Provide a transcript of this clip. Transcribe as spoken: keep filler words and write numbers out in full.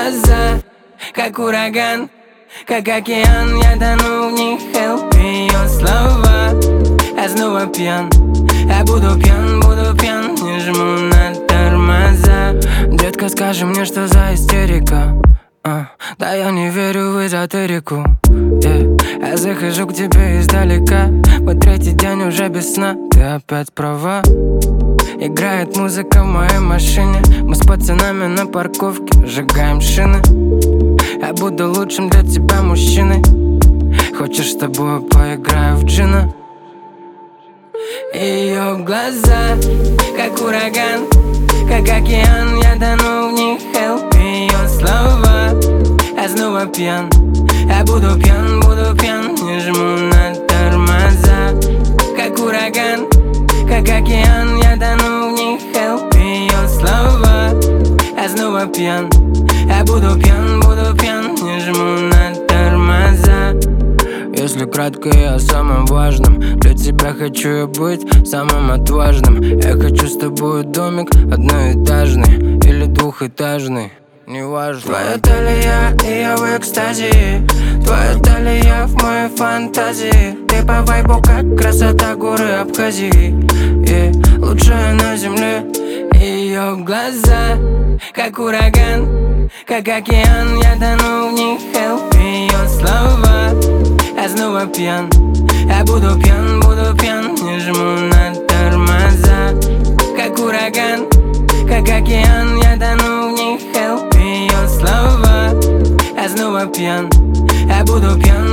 глаза, как ураган, как океан, я тону в них. Help, ее слова, я снова пьян. Я буду пьян, буду пьян, не жму на тормоза. Детка, скажи мне, что за истерика? а, Да я не верю в эзотерику, yeah. Я захожу к тебе издалека. Вот третий день уже без сна, ты опять права. Играет музыка в моей машине. Мы с пацанами на парковке сжигаем шины. Я буду лучшим для тебя мужчиной. Хочешь, с тобой поиграю в джина? Ее глаза, как ураган, как океан, я тону в них. Help, ее слова, я снова пьян. Я буду пьян, буду пьян, не жму на тормоза. Как ураган, как океан, я тону в них. Help, ее слова, я снова пьян. Я буду пьян, буду пьян, не жму на тормоза. Если кратко, я о самом важном. Для тебя хочу я быть самым отважным. Я хочу с тобой домик одноэтажный или двухэтажный, неважно. Твоя талия, и я в экстазе. Твоя талия в моей фантазии. Ты по вайбу, как красота горы Абхазии, yeah. Лучшая на земле. Ее глаза, как ураган, как океан, я тону в них. Help, ее слова, я снова пьян. Я буду пьян, буду пьян, не жму на тормоза. Как ураган, как океан, я тону в них. Help, ее слова, я снова пьян. Я буду пьян,